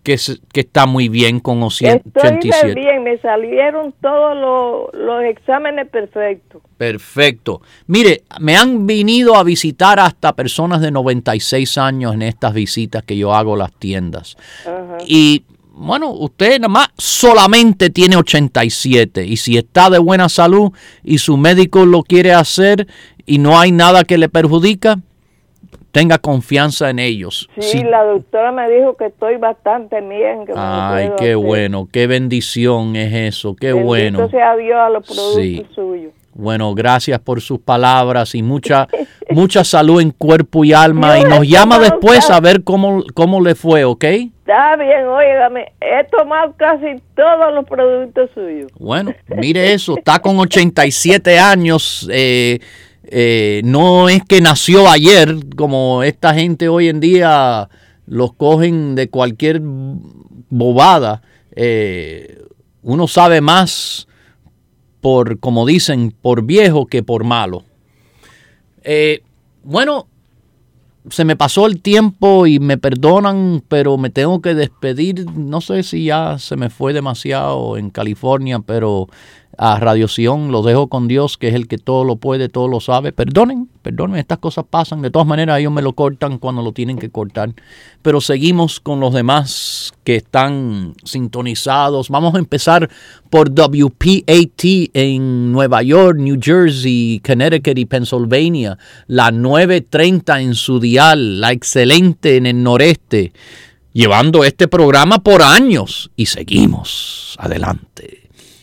que, que está muy bien con ochenta y siete.
Estoy bien, me salieron todos los, los exámenes perfectos.
Perfecto. Mire, me han venido a visitar hasta personas de noventa y seis años en estas visitas que yo hago a las tiendas. Ajá. Y bueno, usted nada más solamente tiene ochenta y siete y si está de buena salud y su médico lo quiere hacer y no hay nada que le perjudica, tenga confianza en ellos.
Sí, sí. La doctora me dijo que estoy bastante bien. Que
Ay, qué hacer. Bueno, qué bendición es eso, qué
Bendito
bueno.
Bendito sea Dios a los productos
sí.
suyos.
Bueno, gracias por sus palabras y mucha mucha salud en cuerpo y alma. Y nos llama después a ver cómo, cómo le fue, ¿ok?
Está bien, óigame, he tomado casi todos los productos suyos.
Bueno, mire eso, está con ochenta y siete años. Eh, eh, no es que nació ayer, como esta gente hoy en día los cogen de cualquier bobada. Eh, uno sabe más por, como dicen, por viejo que por malo. Eh, bueno, se me pasó el tiempo y me perdonan, pero me tengo que despedir. No sé si ya se me fue demasiado en California, pero a Radio Sion lo dejo con Dios, que es el que todo lo puede, todo lo sabe. Perdonen, perdonen, estas cosas pasan. De todas maneras, ellos me lo cortan cuando lo tienen que cortar. Pero seguimos con los demás que están sintonizados. Vamos a empezar por W P A T en Nueva York, New Jersey, Connecticut y Pennsylvania. La nueve treinta en su dial, la excelente en el noreste. Llevando este programa por años y seguimos adelante.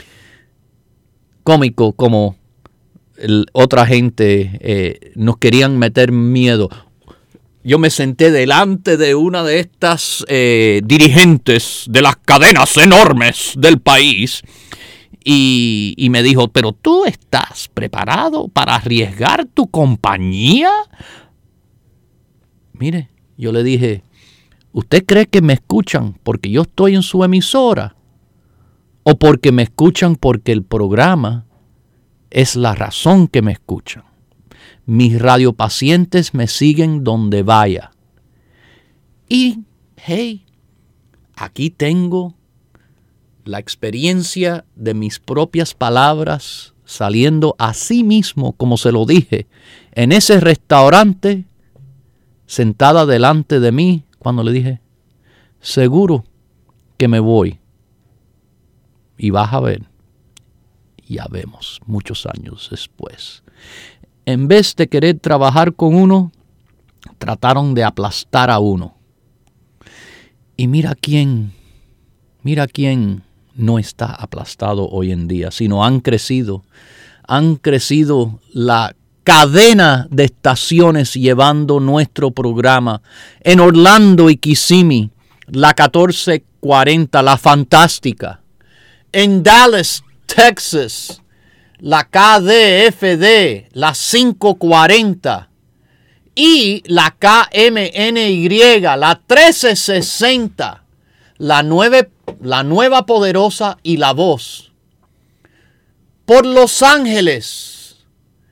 Cómico como el, otra gente eh, nos querían meter miedo. Yo me senté delante de una de estas eh, dirigentes de las cadenas enormes del país y, y me dijo, ¿pero tú estás preparado para arriesgar tu compañía? Mire, yo le dije, ¿usted cree que me escuchan porque yo estoy en su emisora? ¿O porque me escuchan porque el programa es la razón que me escuchan? Mis radiopacientes me siguen donde vaya. Y, hey, aquí tengo la experiencia de mis propias palabras saliendo así mismo, como se lo dije, en ese restaurante, sentada delante de mí, cuando le dije, seguro que me voy. Y vas a ver, ya vemos, muchos años después. En vez de querer trabajar con uno, trataron de aplastar a uno. Y mira quién, mira quién no está aplastado hoy en día, sino han crecido, han crecido la cadena de estaciones llevando nuestro programa. En Orlando y Kissimmee, la catorce cuarenta, la fantástica. En Dallas, Texas, la K D F D, la cinco cuarenta y la K M N Y, la trece sesenta, la, nueve, la nueva poderosa y la voz. Por Los Ángeles,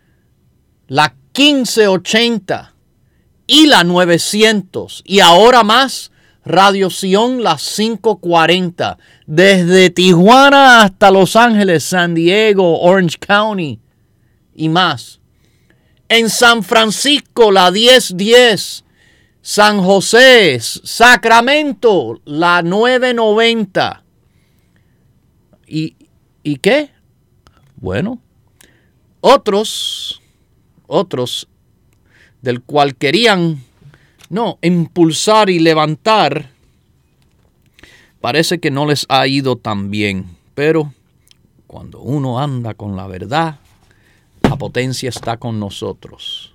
la quince ochenta y la novecientos y ahora más Radio Sion, las cinco cuarenta, desde Tijuana hasta Los Ángeles, San Diego, Orange County y más. En San Francisco, la diez diez, San José, Sacramento, la nueve noventa. ¿Y, ¿Y qué? Bueno, otros, otros del cual querían No, impulsar y levantar, parece que no les ha ido tan bien. Pero cuando uno anda con la verdad, la potencia está con nosotros.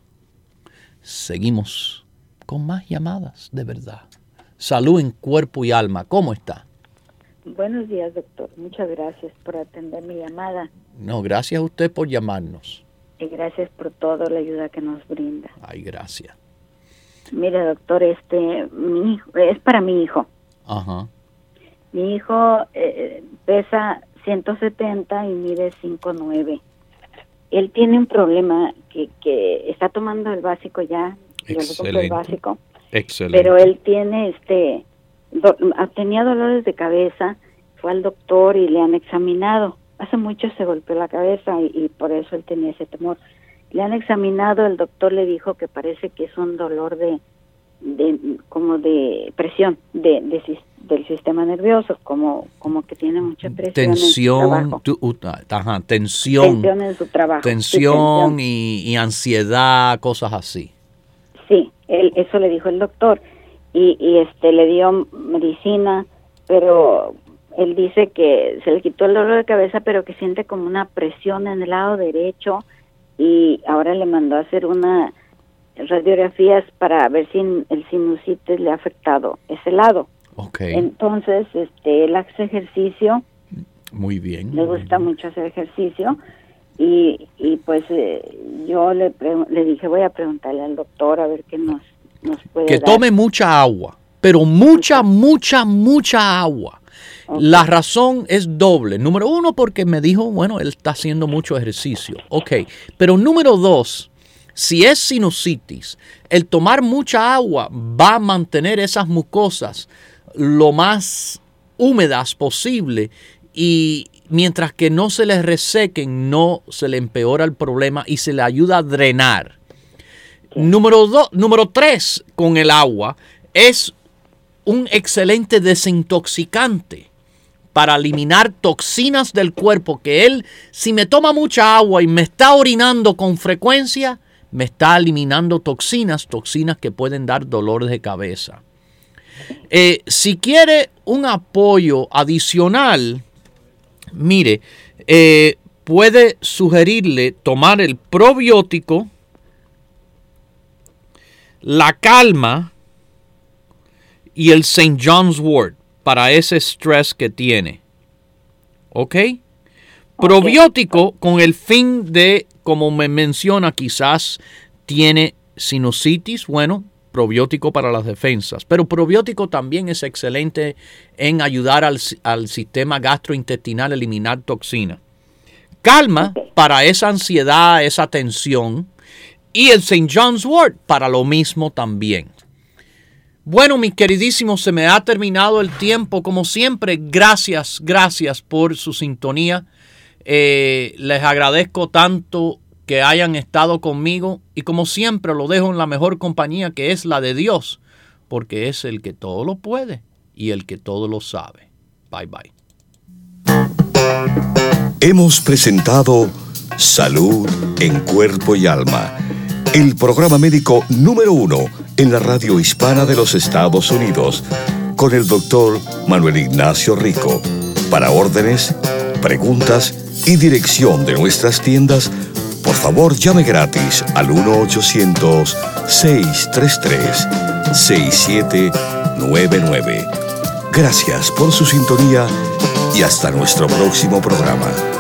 Seguimos con más llamadas de verdad. Salud en cuerpo y alma. ¿Cómo está?
Buenos días, doctor. Muchas gracias por atender mi llamada.
No, gracias a usted por llamarnos.
Y gracias por toda la ayuda que nos brinda.
Ay, gracias.
Mire, doctor, este, mi hijo, es para mi hijo.
Ajá.
Mi hijo eh, pesa ciento setenta y mide cinco nueve. Él tiene un problema que, que está tomando el básico ya.
Excelente.
Yo le compré el básico.
Excelente.
Pero él tiene este do, tenía dolores de cabeza, fue al doctor y le han examinado. Hace mucho se golpeó la cabeza y, y por eso él tenía ese temor. Le han examinado, el doctor le dijo que parece que es un dolor de, de como de presión de, de del sistema nervioso, como como que tiene mucha presión.
Tensión,
en su
tu, uh, ajá, tensión,
tensión en su trabajo.
Tensión,
sí, tensión.
Y, y ansiedad, cosas así.
Sí, él, eso le dijo el doctor y, y este le dio medicina, pero él dice que se le quitó el dolor de cabeza, pero que siente como una presión en el lado derecho y ahora le mandó a hacer una radiografías para ver si el sinusitis le ha afectado ese lado.
Okay.
Entonces, este, él hace ejercicio.
Muy bien.
Le gusta
bien.
mucho hacer ejercicio y, y pues eh, yo le le dije, voy a preguntarle al doctor a ver qué nos, nos puede
Que
dar.
tome mucha agua, pero mucha, mucha, mucha agua. Okay. La razón es doble. Número uno, porque me dijo, bueno, él está haciendo mucho ejercicio. Ok, pero número dos, si es sinusitis, el tomar mucha agua va a mantener esas mucosas lo más húmedas posible y mientras que no se les resequen, no se le empeora el problema y se le ayuda a drenar. Sí. Número dos, número tres, con el agua, es un excelente desintoxicante para eliminar toxinas del cuerpo, que él, si me toma mucha agua y me está orinando con frecuencia, me está eliminando toxinas, toxinas que pueden dar dolor de cabeza. Eh, si quiere un apoyo adicional, mire, eh, puede sugerirle tomar el probiótico, la calma y el Saint John's wort para ese estrés que tiene. ¿Ok? Probiótico okay. Con el fin de, como me menciona, quizás tiene sinusitis, bueno, probiótico para las defensas. Pero probiótico también es excelente en ayudar al, al sistema gastrointestinal a eliminar toxinas. Calma okay. Para esa ansiedad, esa tensión. Y el Saint John's wort para lo mismo también. Bueno, mis queridísimos, se me ha terminado el tiempo. Como siempre, gracias, gracias por su sintonía. Eh, les agradezco tanto que hayan estado conmigo y como siempre lo dejo en la mejor compañía, que es la de Dios, porque es el que todo lo puede y el que todo lo sabe. Bye bye.
Hemos presentado Salud en Cuerpo y Alma, el programa médico número uno en la radio hispana de los Estados Unidos, con el doctor Manuel Ignacio Rico. Para órdenes, preguntas y dirección de nuestras tiendas, por favor llame gratis al uno ochocientos, seis tres tres, seis siete nueve nueve. Gracias por su sintonía y hasta nuestro próximo programa.